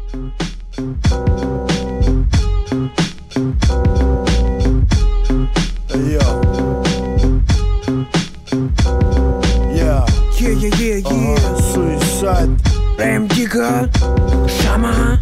Suicide. Рэм Дигга, Шама.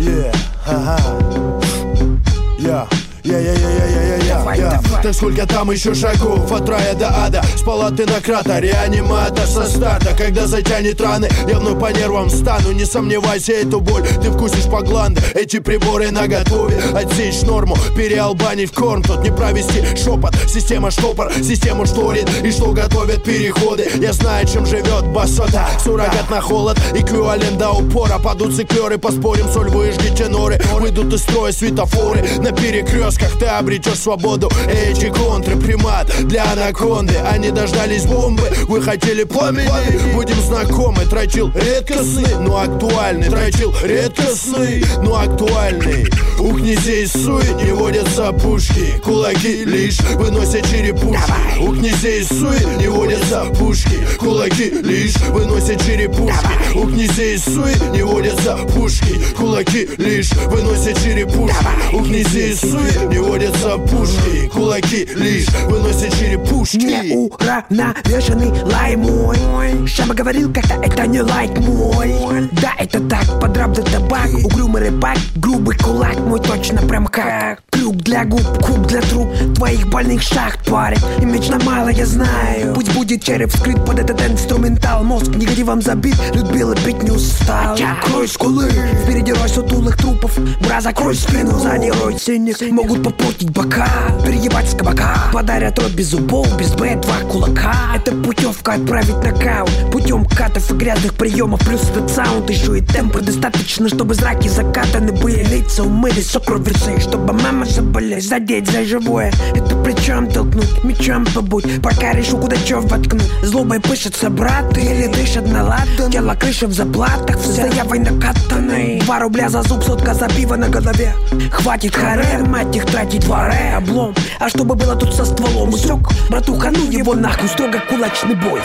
Так сколько там еще шагов от рая до ада? С палаты на крата, реаниматор со старта. Когда затянет раны, я вновь по нервам встану. Не сомневайся, эту боль ты вкусишь по гланду. Эти приборы наготове, отсечь норму, переалбанить в корм. Тут не провести шепот, система штопор, систему шторит. И что готовят переходы, я знаю, чем живет басота. Суррогат на холод, эквивалент до упора. Падут циклеры, поспорим, соль выжги теноры. Выйдут из строя светофоры, на перекрестках ты обретешь свободу. Эти контры, примат для анаконды. Они дождались бомбы, вы хотели пламени. Будем знакомы, тротил редкостный, но актуальный. Тротил редкостный, но актуальный. У князей суи не водятся пушки. Кулаки лишь выносят черепушки. У князей суи не водятся пушки. Кулаки лишь выносят черепушки. У князей суи не водятся пушки. Кулаки лишь выносят черепушки. У князей суи не водятся пушки. Кулаки лишь выносят черепушки. Неуравновешенный лай мой. Шама говорил, как-то это не лайк мой. Да, это так, под раб да табак. Угрюмый рэпак, грубый кулак мой точно прям как крюк для губ, куб для труб твоих больных шахт, парень. И вечно мало я знаю. Пусть будет череп вскрыт под этот инструментал. Мозг негативом забит, любил и пить не устал. Крой скулы, впереди рой сутулых трупов. Бра, закрой спину, сзади рой синих. Могут попортить бока, переебать с кабака. Подарят рот без зубов, без Б, 2 кулака. Это путевка отправить нокаут путем катов и грязных приемов. Плюс этот саунд, еще и темпы достаточно, чтобы зраки закатаны были. Лица умылись, сокровища, чтобы мама заболеть. Задеть за живое, это плечом толкнуть, мечом побудь, пока решу куда чё воткнуть. Злобой пышется брат, или дышат на ладан. Тело крыша в заплатах, с заявой накатанной. 2 рубля за зуб, сотка за пиво на голове. Хватит харе, мать их тратить в аре. Облом, а чтобы было тут со стволом усек, братуха, ну его нахуй, строго кулачный бой.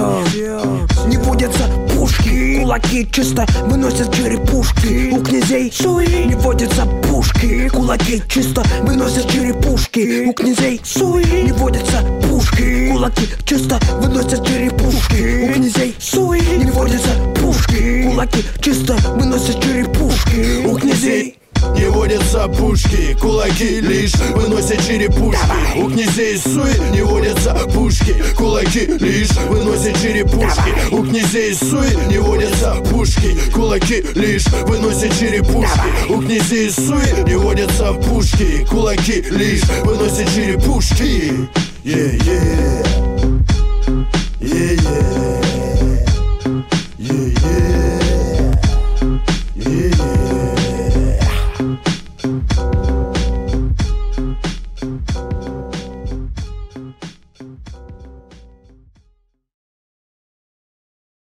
Не водятся пушки, кулаки чисто выносят черепушки. У князей суи не водятся пушки. Кулаки чисто выносят черепушки. У князей суи не водятся пушки. Кулаки чисто выносят черепушки. У князей суи не водятся пушки. Кулаки чисто выносят черепушки. У князей не водятся пушки, кулаки лишь выносят черепушки. У князей суи не водятся пушки, кулаки лишь выносят черепушки. У князей суи не водятся пушки, кулаки лишь выносят черепушки. У князей суи не водятся пушки, кулаки лишь выносят черепушки.